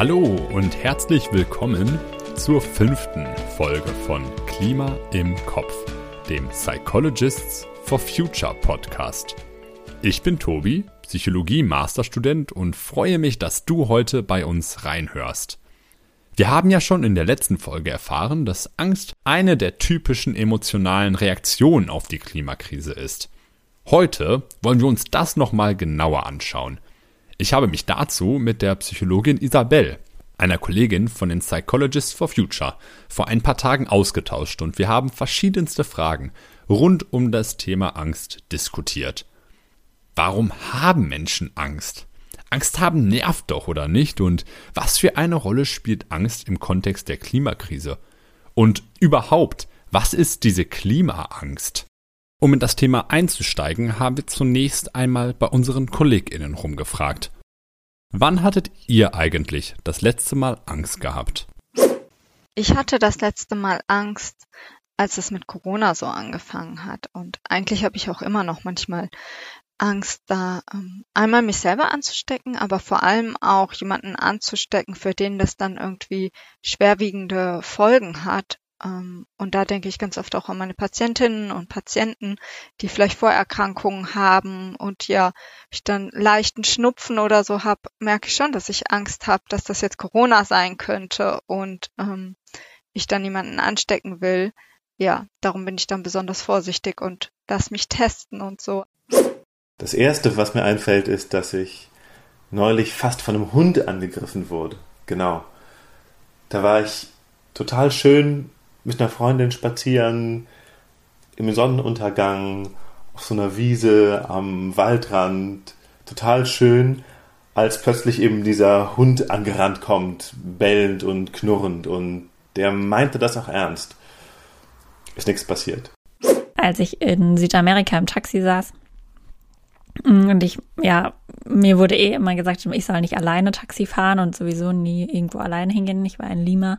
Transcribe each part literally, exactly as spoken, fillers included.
Hallo und herzlich willkommen zur fünften Folge von Klima im Kopf, dem Psychologists for Future Podcast. Ich bin Tobi, Psychologie-Masterstudent und freue mich, dass du heute bei uns reinhörst. Wir haben ja schon in der letzten Folge erfahren, dass Angst eine der typischen emotionalen Reaktionen auf die Klimakrise ist. Heute wollen wir uns das nochmal genauer anschauen. Ich habe mich dazu mit der Psychologin Isabel, einer Kollegin von den Psychologists for Future, vor ein paar Tagen ausgetauscht und wir haben verschiedenste Fragen rund um das Thema Angst diskutiert. Warum haben Menschen Angst? Angst haben nervt doch, oder nicht? Und was für eine Rolle spielt Angst im Kontext der Klimakrise? Und überhaupt, was ist diese Klimaangst? Um in das Thema einzusteigen, haben wir zunächst einmal bei unseren KollegInnen rumgefragt. Wann hattet ihr eigentlich das letzte Mal Angst gehabt? Ich hatte das letzte Mal Angst, als es mit Corona so angefangen hat. Und eigentlich habe ich auch immer noch manchmal Angst, da ähm, einmal mich selber anzustecken, aber vor allem auch jemanden anzustecken, für den das dann irgendwie schwerwiegende Folgen hat. Ähm, und da denke ich ganz oft auch an meine Patientinnen und Patienten, die vielleicht Vorerkrankungen haben und ja, ich dann leichten Schnupfen oder so habe, merke ich schon, dass ich Angst habe, dass das jetzt Corona sein könnte und ähm, ich dann jemanden anstecken will. Ja, darum bin ich dann besonders vorsichtig und lass mich testen und so. Das Erste, was mir einfällt, ist, dass ich neulich fast von einem Hund angegriffen wurde. Genau. Da war ich total schön mit einer Freundin spazieren, im Sonnenuntergang, auf so einer Wiese am Waldrand. Total schön, als plötzlich eben dieser Hund angerannt kommt, bellend und knurrend. Und der meinte das auch ernst. Ist nichts passiert. Als ich in Südamerika im Taxi saß, und ich, ja, mir wurde eh immer gesagt, ich soll nicht alleine Taxi fahren und sowieso nie irgendwo alleine hingehen. Ich war in Lima.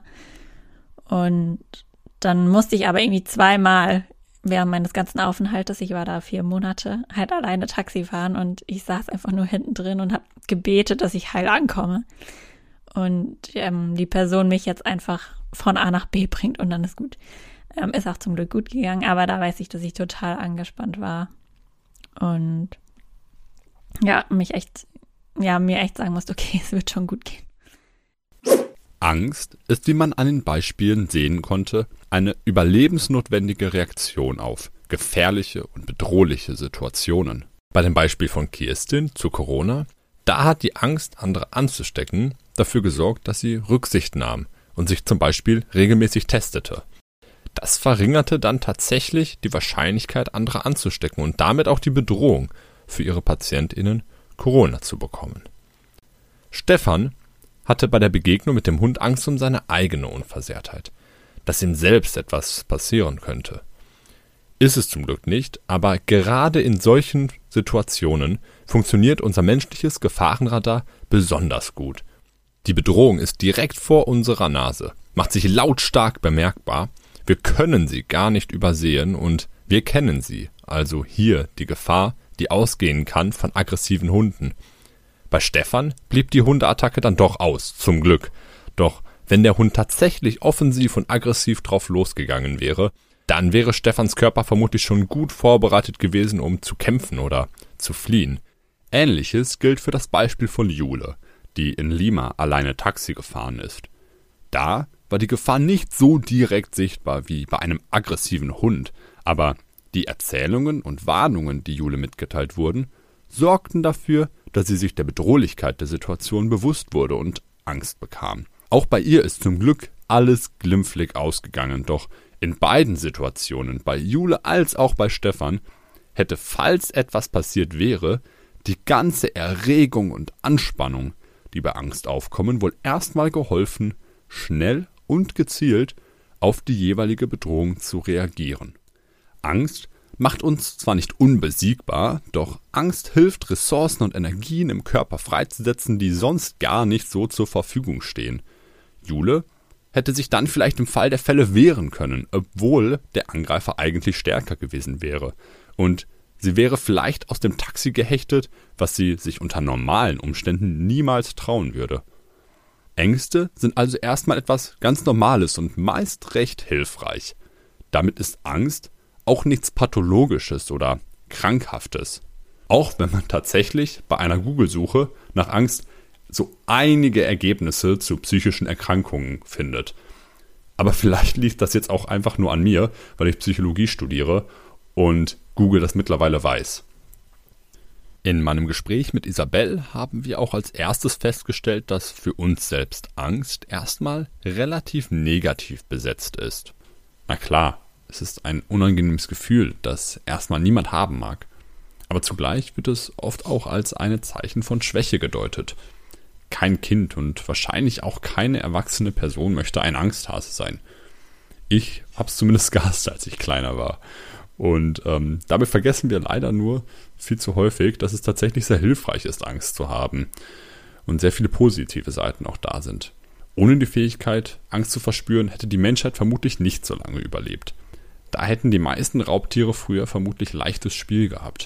Und dann musste ich aber irgendwie zweimal während meines ganzen Aufenthaltes, ich war da vier Monate, halt alleine Taxi fahren. Und ich saß einfach nur hinten drin und habe gebetet, dass ich heil ankomme. Und ähm, die Person mich jetzt einfach von A nach B bringt und dann ist gut. Ähm, ist auch zum Glück gut gegangen, aber da weiß ich, dass ich total angespannt war. Und ja, mich echt, ja, mir echt sagen musste, okay, es wird schon gut gehen. Angst ist, wie man an den Beispielen sehen konnte, eine überlebensnotwendige Reaktion auf gefährliche und bedrohliche Situationen. Bei dem Beispiel von Kirstin zu Corona, da hat die Angst, andere anzustecken, dafür gesorgt, dass sie Rücksicht nahm und sich zum Beispiel regelmäßig testete. Das verringerte dann tatsächlich die Wahrscheinlichkeit, andere anzustecken und damit auch die Bedrohung für ihre PatientInnen, Corona zu bekommen. Stefan hatte bei der Begegnung mit dem Hund Angst um seine eigene Unversehrtheit, dass ihm selbst etwas passieren könnte. Ist es zum Glück nicht, aber gerade in solchen Situationen funktioniert unser menschliches Gefahrenradar besonders gut. Die Bedrohung ist direkt vor unserer Nase, macht sich lautstark bemerkbar, wir können sie gar nicht übersehen und wir kennen sie, also hier die Gefahr, die ausgehen kann von aggressiven Hunden. Bei Stefan blieb die Hundeattacke dann doch aus, zum Glück. Doch wenn der Hund tatsächlich offensiv und aggressiv drauf losgegangen wäre, dann wäre Stefans Körper vermutlich schon gut vorbereitet gewesen, um zu kämpfen oder zu fliehen. Ähnliches gilt für das Beispiel von Jule, die in Lima alleine Taxi gefahren ist. Da war die Gefahr nicht so direkt sichtbar wie bei einem aggressiven Hund, aber die Erzählungen und Warnungen, die Jule mitgeteilt wurden, sorgten dafür, dass sie sich der Bedrohlichkeit der Situation bewusst wurde und Angst bekam. Auch bei ihr ist zum Glück alles glimpflich ausgegangen, doch in beiden Situationen, bei Jule als auch bei Stefan, hätte, falls etwas passiert wäre, die ganze Erregung und Anspannung, die bei Angst aufkommen, wohl erstmal geholfen, schnell und gezielt auf die jeweilige Bedrohung zu reagieren. Angst macht uns zwar nicht unbesiegbar, doch Angst hilft, Ressourcen und Energien im Körper freizusetzen, die sonst gar nicht so zur Verfügung stehen. Jule hätte sich dann vielleicht im Fall der Fälle wehren können, obwohl der Angreifer eigentlich stärker gewesen wäre. Und sie wäre vielleicht aus dem Taxi gehechtet, was sie sich unter normalen Umständen niemals trauen würde. Ängste sind also erstmal etwas ganz Normales und meist recht hilfreich. Damit ist Angst auch nichts Pathologisches oder Krankhaftes. Auch wenn man tatsächlich bei einer Google-Suche nach Angst so einige Ergebnisse zu psychischen Erkrankungen findet. Aber vielleicht liegt das jetzt auch einfach nur an mir, weil ich Psychologie studiere und Google das mittlerweile weiß. In meinem Gespräch mit Isabel haben wir auch als erstes festgestellt, dass für uns selbst Angst erstmal relativ negativ besetzt ist. Na klar, es ist ein unangenehmes Gefühl, das erstmal niemand haben mag. Aber zugleich wird es oft auch als ein Zeichen von Schwäche gedeutet. Kein Kind und wahrscheinlich auch keine erwachsene Person möchte ein Angsthase sein. Ich hab's zumindest gehasst, als ich kleiner war. Und ähm, dabei vergessen wir leider nur viel zu häufig, dass es tatsächlich sehr hilfreich ist, Angst zu haben. Und sehr viele positive Seiten auch da sind. Ohne die Fähigkeit, Angst zu verspüren, hätte die Menschheit vermutlich nicht so lange überlebt. Da hätten die meisten Raubtiere früher vermutlich leichtes Spiel gehabt.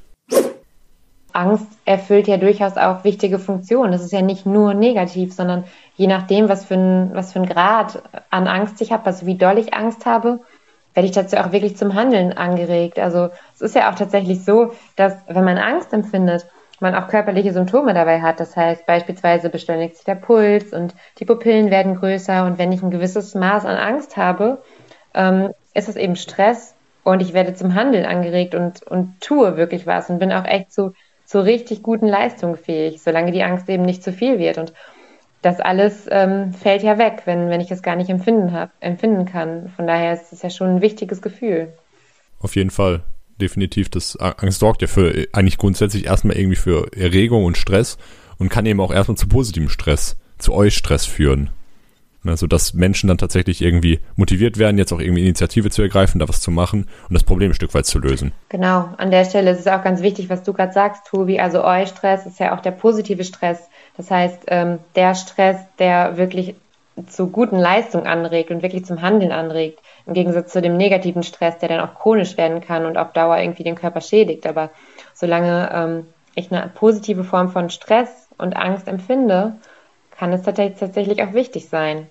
Angst erfüllt ja durchaus auch wichtige Funktionen. Es ist ja nicht nur negativ, sondern je nachdem, was für ein, was für ein Grad an Angst ich habe, also wie doll ich Angst habe, werde ich dazu auch wirklich zum Handeln angeregt. Also es ist ja auch tatsächlich so, dass wenn man Angst empfindet, man auch körperliche Symptome dabei hat. Das heißt, beispielsweise beschleunigt sich der Puls und die Pupillen werden größer. Und wenn ich ein gewisses Maß an Angst habe, ähm, ist es eben Stress und ich werde zum Handeln angeregt und, und tue wirklich was und bin auch echt zu, zu richtig guten Leistungen fähig, solange die Angst eben nicht zu viel wird. Und das alles ähm, fällt ja weg, wenn, wenn ich es gar nicht empfinden, hab, empfinden kann. Von daher ist es ja schon ein wichtiges Gefühl. Auf jeden Fall. Definitiv, das Angst sorgt ja für eigentlich grundsätzlich erstmal irgendwie für Erregung und Stress und kann eben auch erstmal zu positivem Stress, zu Eustress führen. Also, dass Menschen dann tatsächlich irgendwie motiviert werden, jetzt auch irgendwie Initiative zu ergreifen, da was zu machen und das Problem ein Stück weit zu lösen. Genau, an der Stelle ist es auch ganz wichtig, was du gerade sagst, Tobi. Also Eustress ist ja auch der positive Stress. Das heißt, ähm, der Stress, der wirklich zu guten Leistungen anregt und wirklich zum Handeln anregt, im Gegensatz zu dem negativen Stress, der dann auch chronisch werden kann und auf Dauer irgendwie den Körper schädigt. Aber solange ähm, ich eine positive Form von Stress und Angst empfinde, kann es tatsächlich auch wichtig sein.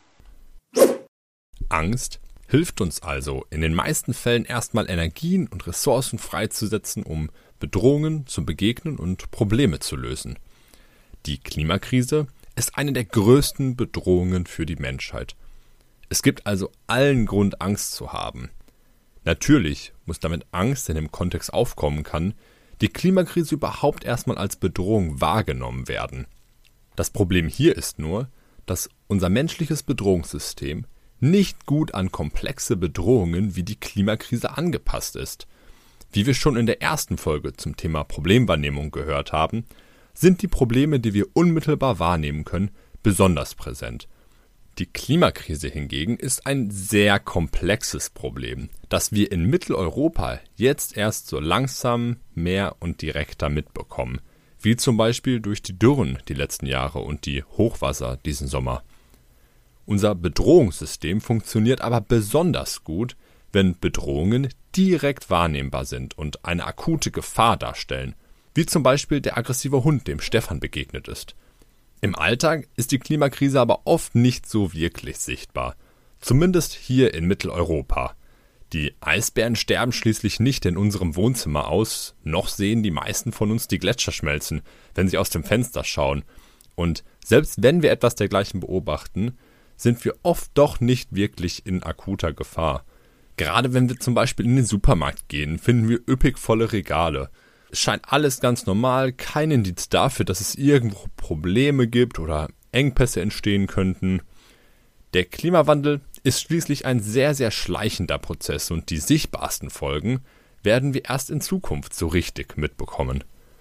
Angst hilft uns also in den meisten Fällen erstmal Energien und Ressourcen freizusetzen, um Bedrohungen zu begegnen und Probleme zu lösen. Die Klimakrise ist eine der größten Bedrohungen für die Menschheit. Es gibt also allen Grund, Angst zu haben. Natürlich muss damit Angst in dem Kontext aufkommen kann, die Klimakrise überhaupt erstmal als Bedrohung wahrgenommen werden. Das Problem hier ist nur, dass unser menschliches Bedrohungssystem nicht gut an komplexe Bedrohungen wie die Klimakrise angepasst ist. Wie wir schon in der ersten Folge zum Thema Problemwahrnehmung gehört haben, sind die Probleme, die wir unmittelbar wahrnehmen können, besonders präsent. Die Klimakrise hingegen ist ein sehr komplexes Problem, das wir in Mitteleuropa jetzt erst so langsam mehr und direkter mitbekommen, wie zum Beispiel durch die Dürren die letzten Jahre und die Hochwasser diesen Sommer. Unser Bedrohungssystem funktioniert aber besonders gut, wenn Bedrohungen direkt wahrnehmbar sind und eine akute Gefahr darstellen, wie zum Beispiel der aggressive Hund, dem Stefan begegnet ist. Im Alltag ist die Klimakrise aber oft nicht so wirklich sichtbar, zumindest hier in Mitteleuropa. Die Eisbären sterben schließlich nicht in unserem Wohnzimmer aus, noch sehen die meisten von uns die Gletscher schmelzen, wenn sie aus dem Fenster schauen. Und selbst wenn wir etwas dergleichen beobachten, sind wir oft doch nicht wirklich in akuter Gefahr. Gerade wenn wir zum Beispiel in den Supermarkt gehen, finden wir üppig volle Regale. Es scheint alles ganz normal, kein Indiz dafür, dass es irgendwo Probleme gibt oder Engpässe entstehen könnten. Der Klimawandel ist schließlich ein sehr, sehr schleichender Prozess und die sichtbarsten Folgen werden wir erst in Zukunft so richtig mitbekommen.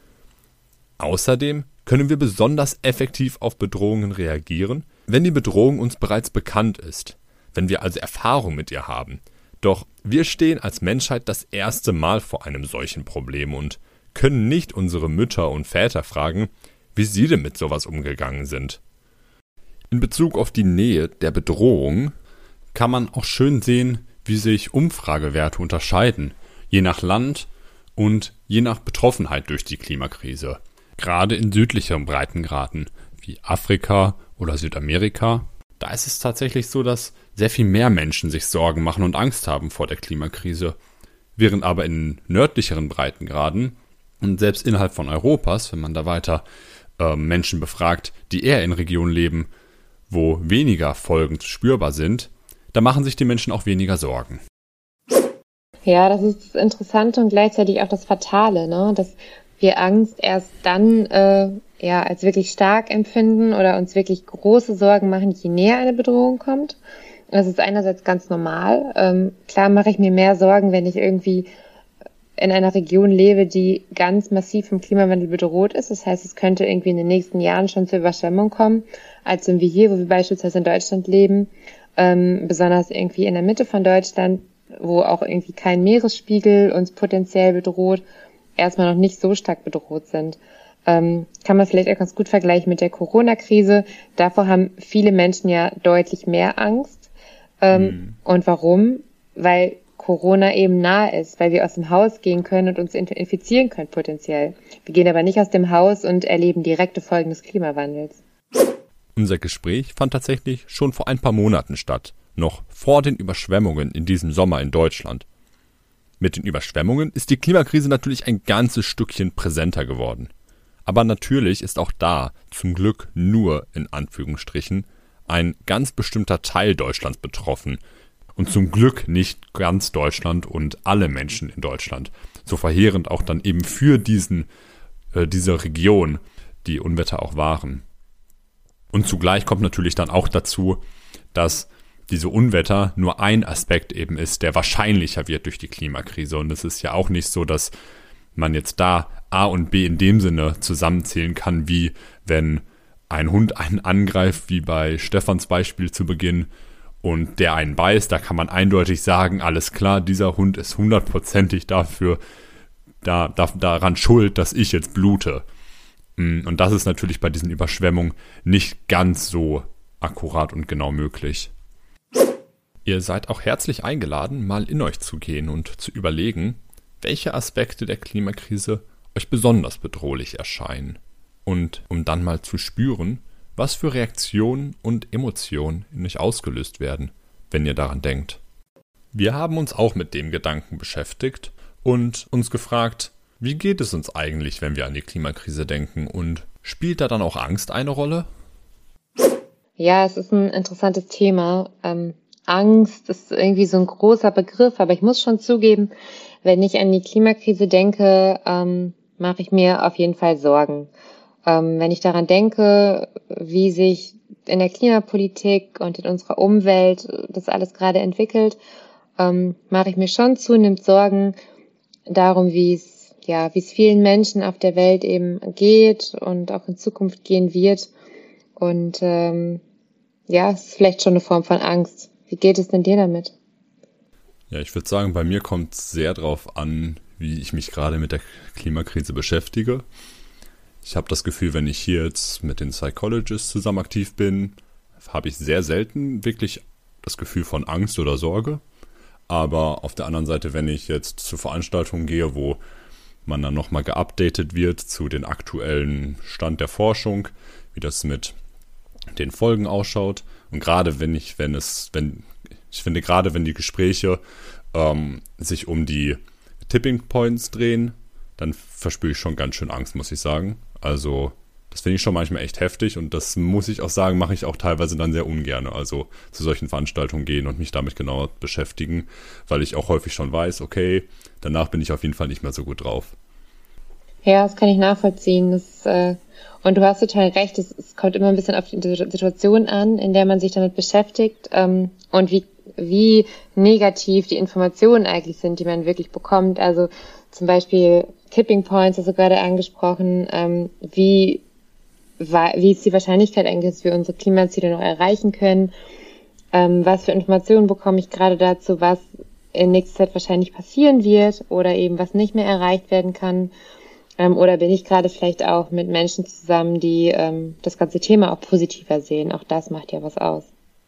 Außerdem können wir besonders effektiv auf Bedrohungen reagieren, wenn die Bedrohung uns bereits bekannt ist, wenn wir also Erfahrung mit ihr haben. Doch wir stehen als Menschheit das erste Mal vor einem solchen Problem und können nicht unsere Mütter und Väter fragen, wie sie denn mit sowas umgegangen sind. In Bezug auf die Nähe der Bedrohung kann man auch schön sehen, wie sich Umfragewerte unterscheiden, je nach Land und je nach Betroffenheit durch die Klimakrise. Gerade in südlicheren Breitengraden wie Afrika oder Südamerika, da ist es tatsächlich so, dass sehr viel mehr Menschen sich Sorgen machen und Angst haben vor der Klimakrise. Während aber in nördlicheren Breitengraden und selbst innerhalb von Europas, wenn man da weiter äh, Menschen befragt, die eher in Regionen leben, wo weniger Folgen spürbar sind, da machen sich die Menschen auch weniger Sorgen. Ja, das ist das Interessante und gleichzeitig auch das Fatale, ne? Dass wir Angst erst dann äh, ja als wirklich stark empfinden oder uns wirklich große Sorgen machen, je näher eine Bedrohung kommt. Das ist einerseits ganz normal. Ähm, klar mache ich mir mehr Sorgen, wenn ich irgendwie in einer Region lebe, die ganz massiv vom Klimawandel bedroht ist. Das heißt, es könnte irgendwie in den nächsten Jahren schon zur Überschwemmung kommen, als wenn wir hier, wo wir beispielsweise in Deutschland leben, ähm, besonders irgendwie in der Mitte von Deutschland, wo auch irgendwie kein Meeresspiegel uns potenziell bedroht, erstmal noch nicht so stark bedroht sind. Ähm, kann man vielleicht auch ganz gut vergleichen mit der Corona-Krise. Davor haben viele Menschen ja deutlich mehr Angst. Ähm, mhm. Und warum? Weil Corona eben nahe ist, weil wir aus dem Haus gehen können und uns infizieren können potenziell. Wir gehen aber nicht aus dem Haus und erleben direkte Folgen des Klimawandels. Unser Gespräch fand tatsächlich schon vor ein paar Monaten statt, noch vor den Überschwemmungen in diesem Sommer in Deutschland. Mit den Überschwemmungen ist die Klimakrise natürlich ein ganzes Stückchen präsenter geworden. Aber natürlich ist auch da, zum Glück nur in Anführungsstrichen, ein ganz bestimmter Teil Deutschlands betroffen. Und zum Glück nicht ganz Deutschland und alle Menschen in Deutschland. So verheerend auch dann eben für diesen, äh, diese Region die Unwetter auch waren. Und zugleich kommt natürlich dann auch dazu, dass diese Unwetter nur ein Aspekt eben ist, der wahrscheinlicher wird durch die Klimakrise. Und es ist ja auch nicht so, dass man jetzt da A und B in dem Sinne zusammenzählen kann, wie wenn ein Hund einen angreift, wie bei Stefans Beispiel zu Beginn, und der einen beißt. Da kann man eindeutig sagen, alles klar, dieser Hund ist hundertprozentig dafür da, da, daran schuld, dass ich jetzt blute. Und das ist natürlich bei diesen Überschwemmungen nicht ganz so akkurat und genau möglich. Ihr seid auch herzlich eingeladen, mal in euch zu gehen und zu überlegen, welche Aspekte der Klimakrise euch besonders bedrohlich erscheinen. Und um dann mal zu spüren, was für Reaktionen und Emotionen in euch ausgelöst werden, wenn ihr daran denkt. Wir haben uns auch mit dem Gedanken beschäftigt und uns gefragt, wie geht es uns eigentlich, wenn wir an die Klimakrise denken, und spielt da dann auch Angst eine Rolle? Ja, es ist ein interessantes Thema. Ähm, Angst ist irgendwie so ein großer Begriff, aber ich muss schon zugeben, wenn ich an die Klimakrise denke, ähm, mache ich mir auf jeden Fall Sorgen. Ähm, wenn ich daran denke, wie sich in der Klimapolitik und in unserer Umwelt das alles gerade entwickelt, ähm, mache ich mir schon zunehmend Sorgen darum, wie es, ja, wie es vielen Menschen auf der Welt eben geht und auch in Zukunft gehen wird. Und ähm, ja, es ist vielleicht schon eine Form von Angst. Wie geht es denn dir damit? Ja, ich würde sagen, bei mir kommt es sehr drauf an, wie ich mich gerade mit der Klimakrise beschäftige. Ich habe das Gefühl, wenn ich hier jetzt mit den Psychologists zusammen aktiv bin, habe ich sehr selten wirklich das Gefühl von Angst oder Sorge. Aber auf der anderen Seite, wenn ich jetzt zu Veranstaltungen gehe, wo man dann nochmal geupdatet wird zu den aktuellen Stand der Forschung, wie das mit den Folgen ausschaut. Und gerade wenn ich, wenn es, wenn, ich finde gerade, wenn die Gespräche ähm, sich um die Tipping Points drehen, dann verspüre ich schon ganz schön Angst, muss ich sagen. Also das finde ich schon manchmal echt heftig, und das muss ich auch sagen, mache ich auch teilweise dann sehr ungern. Also zu solchen Veranstaltungen gehen und mich damit genauer beschäftigen, weil ich auch häufig schon weiß, okay, danach bin ich auf jeden Fall nicht mehr so gut drauf. Ja, das kann ich nachvollziehen. Das, äh, und du hast total recht, es, es kommt immer ein bisschen auf die Situation an, in der man sich damit beschäftigt, ähm, und wie, wie negativ die Informationen eigentlich sind, die man wirklich bekommt. Also zum Beispiel Tipping Points, hast du gerade angesprochen, ähm, wie, wie ist die Wahrscheinlichkeit eigentlich, dass wir unsere Klimaziele noch erreichen können? Ähm, was für Informationen bekomme ich gerade dazu, was in nächster Zeit wahrscheinlich passieren wird oder eben was nicht mehr erreicht werden kann? Ähm, oder bin ich gerade vielleicht auch mit Menschen zusammen, die ähm, das ganze Thema auch positiver sehen? Auch das macht ja was aus.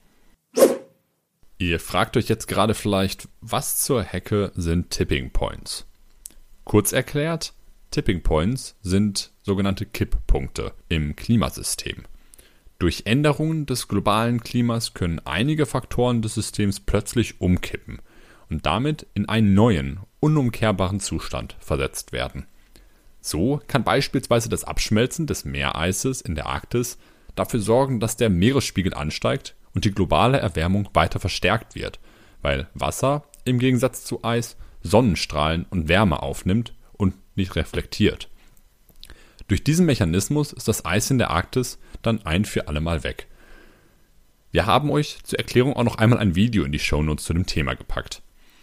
Ihr fragt euch jetzt gerade vielleicht, was zur Hecke sind Tipping Points? Kurz erklärt, Tipping Points sind sogenannte Kipppunkte im Klimasystem. Durch Änderungen des globalen Klimas können einige Faktoren des Systems plötzlich umkippen und damit in einen neuen, unumkehrbaren Zustand versetzt werden. So kann beispielsweise das Abschmelzen des Meereises in der Arktis dafür sorgen, dass der Meeresspiegel ansteigt und die globale Erwärmung weiter verstärkt wird, weil Wasser im Gegensatz zu Eis Sonnenstrahlen und Wärme aufnimmt und nicht reflektiert. Durch diesen Mechanismus ist das Eis in der Arktis dann ein für alle Mal weg. Wir haben euch zur Erklärung auch noch einmal ein Video in die Shownotes zu dem Thema gepackt.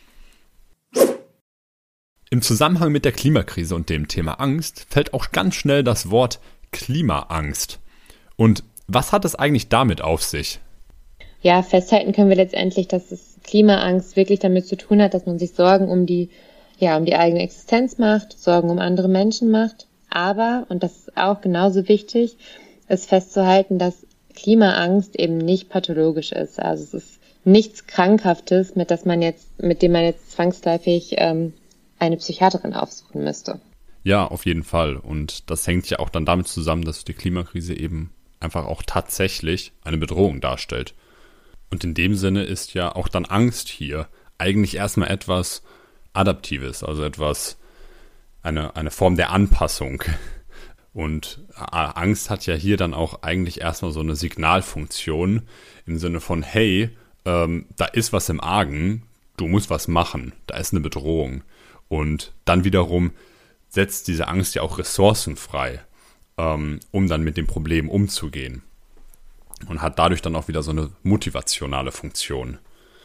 Im Zusammenhang mit der Klimakrise und dem Thema Angst fällt auch ganz schnell das Wort Klimaangst. Und was hat es eigentlich damit auf sich? Ja, festhalten können wir letztendlich, dass es Klimaangst wirklich damit zu tun hat, dass man sich Sorgen um die, ja, um die eigene Existenz macht, Sorgen um andere Menschen macht. Aber, und das ist auch genauso wichtig, ist festzuhalten, dass Klimaangst eben nicht pathologisch ist. Also es ist nichts Krankhaftes, mit das man jetzt, mit dem man jetzt zwangsläufig ähm, eine Psychiaterin aufsuchen müsste. Ja, auf jeden Fall. Und das hängt ja auch dann damit zusammen, dass die Klimakrise eben einfach auch tatsächlich eine Bedrohung darstellt. Und in dem Sinne ist ja auch dann Angst hier eigentlich erstmal etwas Adaptives, also etwas, eine, eine Form der Anpassung. Und Angst hat ja hier dann auch eigentlich erstmal so eine Signalfunktion im Sinne von, hey, ähm, da ist was im Argen, du musst was machen, da ist eine Bedrohung. Und dann wiederum setzt diese Angst ja auch Ressourcen frei, ähm, um dann mit dem Problem umzugehen. Und hat dadurch dann auch wieder so eine motivationale Funktion.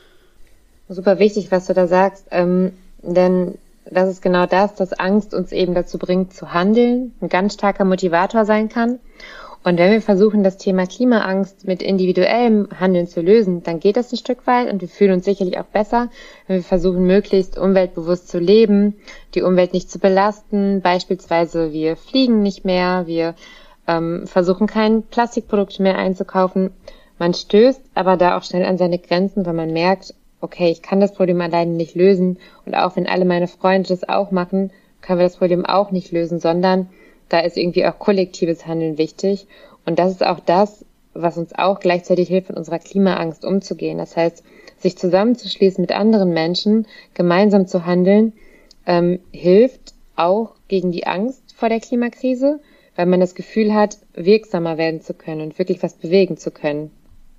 Super wichtig, was du da sagst, ähm, denn das ist genau das, dass Angst uns eben dazu bringt, zu handeln, ein ganz starker Motivator sein kann. Und wenn wir versuchen, das Thema Klimaangst mit individuellem Handeln zu lösen, dann geht das ein Stück weit und wir fühlen uns sicherlich auch besser, wenn wir versuchen, möglichst umweltbewusst zu leben, die Umwelt nicht zu belasten. Beispielsweise wir fliegen nicht mehr, wir ähm, versuchen kein Plastikprodukt mehr einzukaufen. Man stößt aber da auch schnell an seine Grenzen, weil man merkt, okay, ich kann das Problem alleine nicht lösen und auch wenn alle meine Freunde das auch machen, können wir das Problem auch nicht lösen, sondern da ist irgendwie auch kollektives Handeln wichtig. Und das ist auch das, was uns auch gleichzeitig hilft, mit unserer Klimaangst umzugehen. Das heißt, sich zusammenzuschließen mit anderen Menschen, gemeinsam zu handeln, ähm, hilft auch gegen die Angst vor der Klimakrise, weil man das Gefühl hat, wirksamer werden zu können und wirklich was bewegen zu können.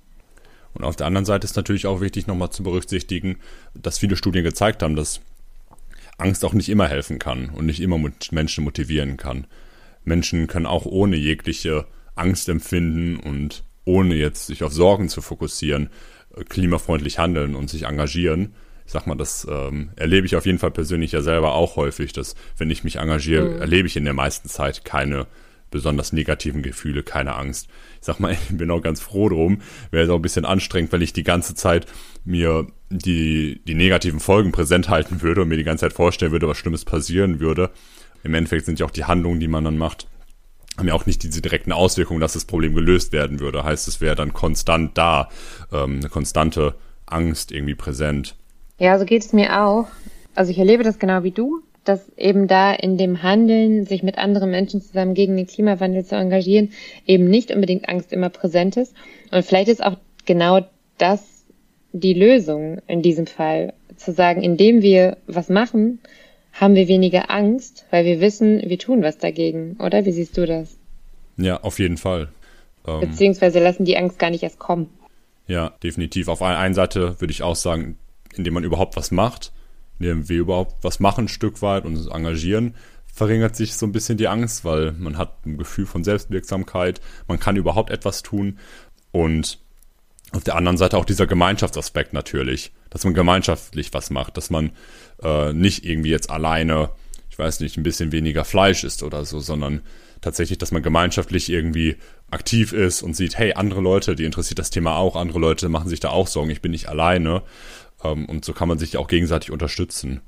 Und auf der anderen Seite ist natürlich auch wichtig, nochmal zu berücksichtigen, dass viele Studien gezeigt haben, dass Angst auch nicht immer helfen kann und nicht immer Menschen motivieren kann. Menschen können auch ohne jegliche Angst empfinden und ohne jetzt sich auf Sorgen zu fokussieren, klimafreundlich handeln und sich engagieren. Ich sag mal, das ähm, erlebe ich auf jeden Fall persönlich ja selber auch häufig, dass wenn ich mich engagiere, mhm. erlebe ich in der meisten Zeit keine besonders negativen Gefühle, keine Angst. Ich sag mal, ich bin auch ganz froh drum. Wäre es auch ein bisschen anstrengend, wenn ich die ganze Zeit mir die, die negativen Folgen präsent halten würde und mir die ganze Zeit vorstellen würde, was Schlimmes passieren würde. Im Endeffekt sind ja auch die Handlungen, die man dann macht, haben ja auch nicht diese direkten Auswirkungen, dass das Problem gelöst werden würde. Heißt, es wäre dann konstant da, ähm, eine konstante Angst irgendwie präsent. Ja, so geht es mir auch. Also ich erlebe das genau wie du, dass eben da in dem Handeln, sich mit anderen Menschen zusammen gegen den Klimawandel zu engagieren, eben nicht unbedingt Angst immer präsent ist. Und vielleicht ist auch genau das die Lösung in diesem Fall, zu sagen, indem wir was machen, haben wir weniger Angst, weil wir wissen, wir tun was dagegen, oder? Wie siehst du das? Ja, auf jeden Fall. Ähm, Beziehungsweise lassen die Angst gar nicht erst kommen. Ja, definitiv. Auf der einen Seite würde ich auch sagen, indem man überhaupt was macht, indem wir überhaupt was machen ein Stück weit und uns engagieren, verringert sich so ein bisschen die Angst, weil man hat ein Gefühl von Selbstwirksamkeit, man kann überhaupt etwas tun und auf der anderen Seite auch dieser Gemeinschaftsaspekt natürlich, dass man gemeinschaftlich was macht, dass man äh, nicht irgendwie jetzt alleine, ich weiß nicht, ein bisschen weniger Fleisch isst oder so, sondern tatsächlich, dass man gemeinschaftlich irgendwie aktiv ist und sieht, hey, andere Leute, die interessiert das Thema auch, andere Leute machen sich da auch Sorgen, ich bin nicht alleine. Ähm, und so kann man sich auch gegenseitig unterstützen.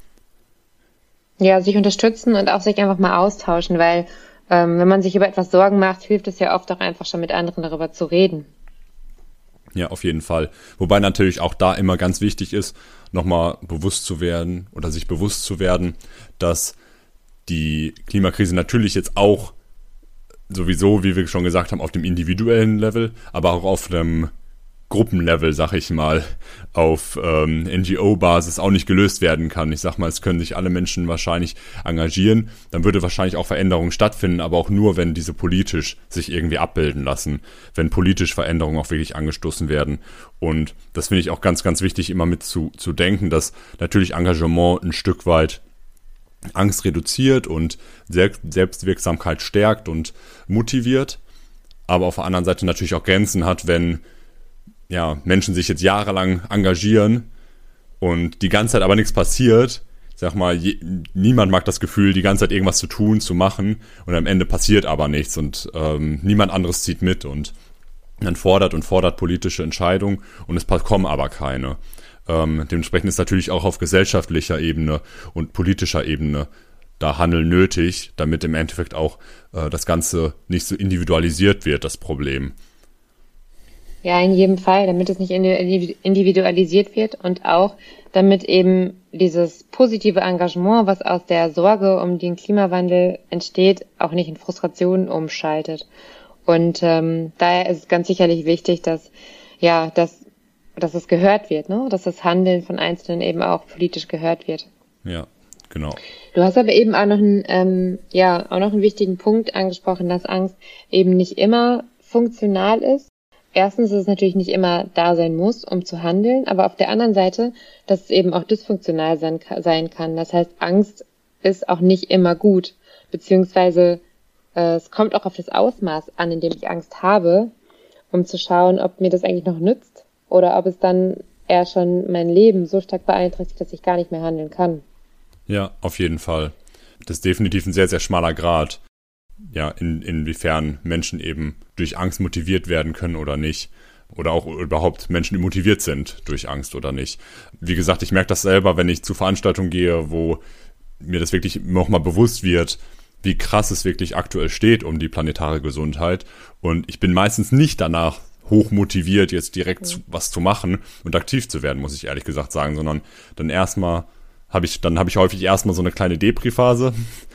Ja, sich unterstützen und auch sich einfach mal austauschen, weil ähm, wenn man sich über etwas Sorgen macht, hilft es ja oft auch einfach schon mit anderen darüber zu reden. Ja, auf jeden Fall. Wobei natürlich auch da immer ganz wichtig ist, nochmal bewusst zu werden oder sich bewusst zu werden, dass die Klimakrise natürlich jetzt auch sowieso, wie wir schon gesagt haben, auf dem individuellen Level, aber auch auf dem Gruppenlevel, sag ich mal, auf ähm, N G O-Basis auch nicht gelöst werden kann. Ich sag mal, es können sich alle Menschen wahrscheinlich engagieren, dann würde wahrscheinlich auch Veränderungen stattfinden, aber auch nur, wenn diese politisch sich irgendwie abbilden lassen, wenn politisch Veränderungen auch wirklich angestoßen werden. Und das finde ich auch ganz, ganz wichtig, immer mit zu, zu denken, dass natürlich Engagement ein Stück weit Angst reduziert und Selbstwirksamkeit stärkt und motiviert, aber auf der anderen Seite natürlich auch Grenzen hat, wenn ja, Menschen sich jetzt jahrelang engagieren und die ganze Zeit aber nichts passiert. Ich sag mal, je, niemand mag das Gefühl, die ganze Zeit irgendwas zu tun, zu machen und am Ende passiert aber nichts und ähm, niemand anderes zieht mit und dann fordert und fordert politische Entscheidungen und es kommen aber keine. Ähm, dementsprechend ist natürlich auch auf gesellschaftlicher Ebene und politischer Ebene da Handeln nötig, damit im Endeffekt auch äh, das Ganze nicht so individualisiert wird, das Problem. Ja, in jedem Fall, damit es nicht individualisiert wird und auch damit eben dieses positive Engagement, was aus der Sorge um den Klimawandel entsteht, auch nicht in Frustration umschaltet. Und ähm, daher ist es ganz sicherlich wichtig, dass ja, dass dass es gehört wird, ne? Dass das Handeln von Einzelnen eben auch politisch gehört wird. Ja, genau. Du hast aber eben auch noch einen ähm, ja auch noch einen wichtigen Punkt angesprochen, dass Angst eben nicht immer funktional ist. Erstens, dass es natürlich nicht immer da sein muss, um zu handeln, aber auf der anderen Seite, dass es eben auch dysfunktional sein, sein kann. Das heißt, Angst ist auch nicht immer gut, beziehungsweise äh, es kommt auch auf das Ausmaß an, in dem ich Angst habe, um zu schauen, ob mir das eigentlich noch nützt oder ob es dann eher schon mein Leben so stark beeinträchtigt, dass ich gar nicht mehr handeln kann. Ja, auf jeden Fall. Das ist definitiv ein sehr, sehr schmaler Grat. Ja, in, inwiefern Menschen eben durch Angst motiviert werden können oder nicht. Oder auch überhaupt Menschen motiviert sind durch Angst oder nicht. Wie gesagt, ich merke das selber, wenn ich zu Veranstaltungen gehe, wo mir das wirklich nochmal bewusst wird, wie krass es wirklich aktuell steht um die planetare Gesundheit. Und ich bin meistens nicht danach hoch motiviert, jetzt direkt zu, was zu machen und aktiv zu werden, muss ich ehrlich gesagt sagen, sondern dann erstmal habe ich, dann habe ich häufig erstmal so eine kleine Depri-Phase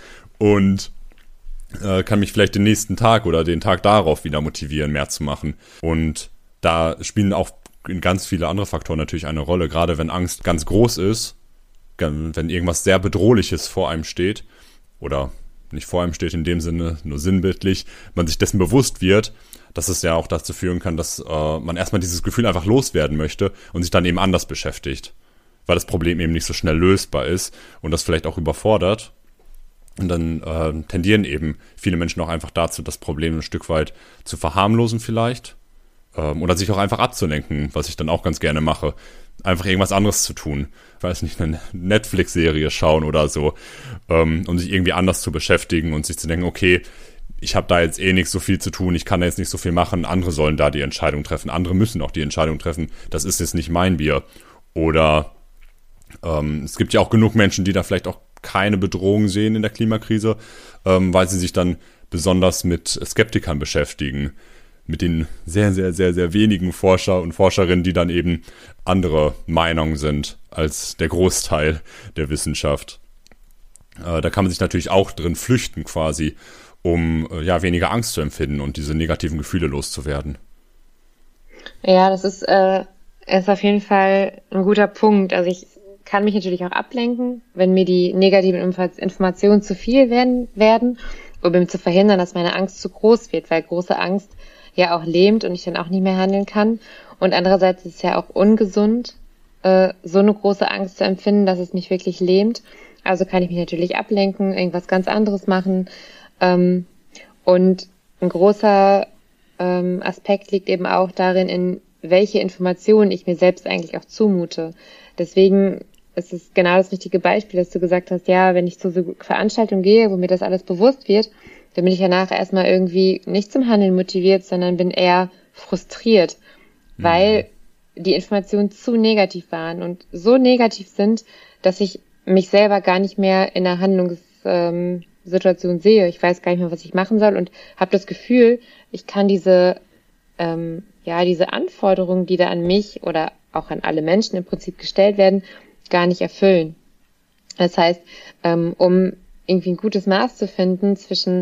und kann mich vielleicht den nächsten Tag oder den Tag darauf wieder motivieren, mehr zu machen. Und da spielen auch ganz viele andere Faktoren natürlich eine Rolle, gerade wenn Angst ganz groß ist, wenn irgendwas sehr Bedrohliches vor einem steht oder nicht vor einem steht in dem Sinne, nur sinnbildlich, man sich dessen bewusst wird, dass es ja auch dazu führen kann, dass äh, man erstmal dieses Gefühl einfach loswerden möchte und sich dann eben anders beschäftigt, weil das Problem eben nicht so schnell lösbar ist und das vielleicht auch überfordert. Und dann äh, tendieren eben viele Menschen auch einfach dazu, das Problem ein Stück weit zu verharmlosen vielleicht ähm, oder sich auch einfach abzulenken, was ich dann auch ganz gerne mache. Einfach irgendwas anderes zu tun. Ich weiß nicht, eine Netflix-Serie schauen oder so, ähm, um sich irgendwie anders zu beschäftigen und sich zu denken, okay, ich habe da jetzt eh nicht so viel zu tun, ich kann da jetzt nicht so viel machen, andere sollen da die Entscheidung treffen, andere müssen auch die Entscheidung treffen, das ist jetzt nicht mein Bier. Oder ähm, es gibt ja auch genug Menschen, die da vielleicht auch keine Bedrohung sehen in der Klimakrise, ähm, weil sie sich dann besonders mit Skeptikern beschäftigen, mit den sehr, sehr, sehr, sehr wenigen Forscher und Forscherinnen, die dann eben andere Meinungen sind als der Großteil der Wissenschaft. Äh, da kann man sich natürlich auch drin flüchten quasi, um äh, ja weniger Angst zu empfinden und diese negativen Gefühle loszuwerden. Ja, das ist, äh, ist auf jeden Fall ein guter Punkt. Also ich kann mich natürlich auch ablenken, wenn mir die negativen Informationen zu viel werden, werden, um eben zu verhindern, dass meine Angst zu groß wird, weil große Angst ja auch lähmt und ich dann auch nicht mehr handeln kann. Und andererseits ist es ja auch ungesund, äh, so eine große Angst zu empfinden, dass es mich wirklich lähmt. Also kann ich mich natürlich ablenken, irgendwas ganz anderes machen. Ähm, und ein großer ähm, Aspekt liegt eben auch darin, in welche Informationen ich mir selbst eigentlich auch zumute. Deswegen ist es genau das richtige Beispiel, dass du gesagt hast, ja, wenn ich zu so Veranstaltungen gehe, wo mir das alles bewusst wird, dann bin ich danach erstmal irgendwie nicht zum Handeln motiviert, sondern bin eher frustriert, mhm. weil die Informationen zu negativ waren und so negativ sind, dass ich mich selber gar nicht mehr in der Handlungssituation ähm, sehe. Ich weiß gar nicht mehr, was ich machen soll und habe das Gefühl, ich kann diese ähm, ja diese Anforderungen, die da an mich oder auch an alle Menschen im Prinzip gestellt werden, gar nicht erfüllen. Das heißt, ähm, um irgendwie ein gutes Maß zu finden zwischen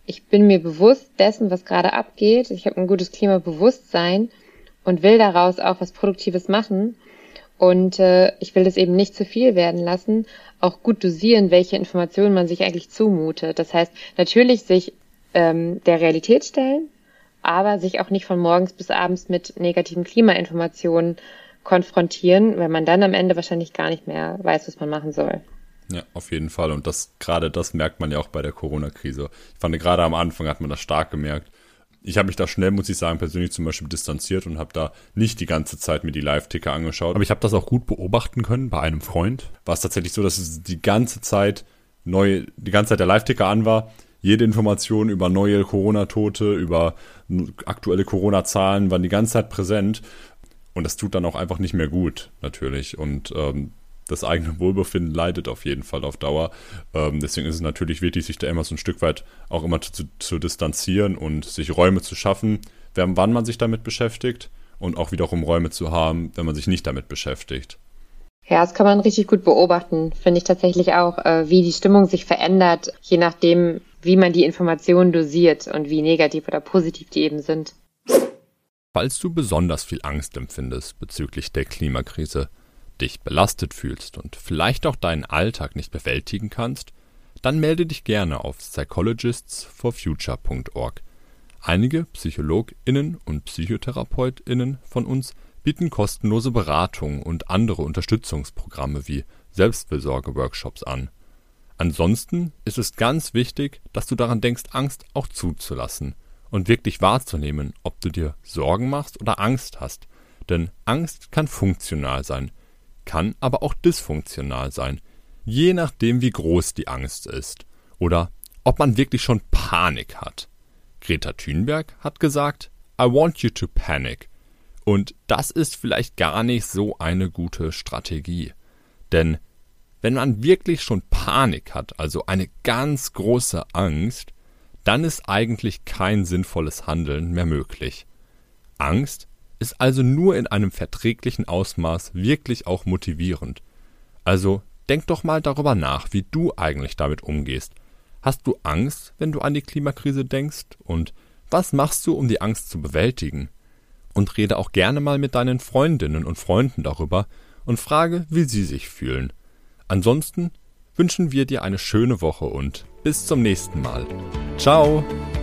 ich bin mir bewusst dessen, was gerade abgeht. Ich habe ein gutes Klimabewusstsein und will daraus auch was Produktives machen. Und äh, ich will das eben nicht zu viel werden lassen, auch gut dosieren, welche Informationen man sich eigentlich zumutet. Das heißt, natürlich sich ähm, der Realität stellen, aber sich auch nicht von morgens bis abends mit negativen Klimainformationen konfrontieren, weil man dann am Ende wahrscheinlich gar nicht mehr weiß, was man machen soll. Ja, auf jeden Fall. Und das gerade das merkt man ja auch bei der Corona-Krise. Ich fand, gerade am Anfang hat man das stark gemerkt. Ich habe mich da schnell, muss ich sagen, persönlich zum Beispiel distanziert und habe da nicht die ganze Zeit mir die Live-Ticker angeschaut. Aber ich habe das auch gut beobachten können bei einem Freund. War es tatsächlich so, dass es die ganze Zeit neu, die ganze Zeit der Live-Ticker an war. Jede Information über neue Corona-Tote, über aktuelle Corona-Zahlen waren die ganze Zeit präsent. Und das tut dann auch einfach nicht mehr gut, natürlich. Und ähm, das eigene Wohlbefinden leidet auf jeden Fall auf Dauer. Ähm, deswegen ist es natürlich wichtig, sich da immer so ein Stück weit auch immer zu, zu distanzieren und sich Räume zu schaffen, wann man sich damit beschäftigt und auch wiederum Räume zu haben, wenn man sich nicht damit beschäftigt. Ja, das kann man richtig gut beobachten, finde ich tatsächlich auch, äh, wie die Stimmung sich verändert, je nachdem, wie man die Informationen dosiert und wie negativ oder positiv die eben sind. Falls du besonders viel Angst empfindest bezüglich der Klimakrise, dich belastet fühlst und vielleicht auch deinen Alltag nicht bewältigen kannst, dann melde dich gerne auf psychologists for future punkt org. Einige PsychologInnen und PsychotherapeutInnen von uns bieten kostenlose Beratung und andere Unterstützungsprogramme wie Selbstfürsorge-Workshops an. Ansonsten ist es ganz wichtig, dass du daran denkst, Angst auch zuzulassen und wirklich wahrzunehmen, ob du dir Sorgen machst oder Angst hast. Denn Angst kann funktional sein, kann aber auch dysfunktional sein, je nachdem wie groß die Angst ist oder ob man wirklich schon Panik hat. Greta Thunberg hat gesagt, I want you to panic. Und das ist vielleicht gar nicht so eine gute Strategie. Denn wenn man wirklich schon Panik hat, also eine ganz große Angst, dann ist eigentlich kein sinnvolles Handeln mehr möglich. Angst ist also nur in einem verträglichen Ausmaß wirklich auch motivierend. Also denk doch mal darüber nach, wie du eigentlich damit umgehst. Hast du Angst, wenn du an die Klimakrise denkst? Und was machst du, um die Angst zu bewältigen? Und rede auch gerne mal mit deinen Freundinnen und Freunden darüber und frage, wie sie sich fühlen. Ansonsten wünschen wir dir eine schöne Woche und bis zum nächsten Mal. Ciao!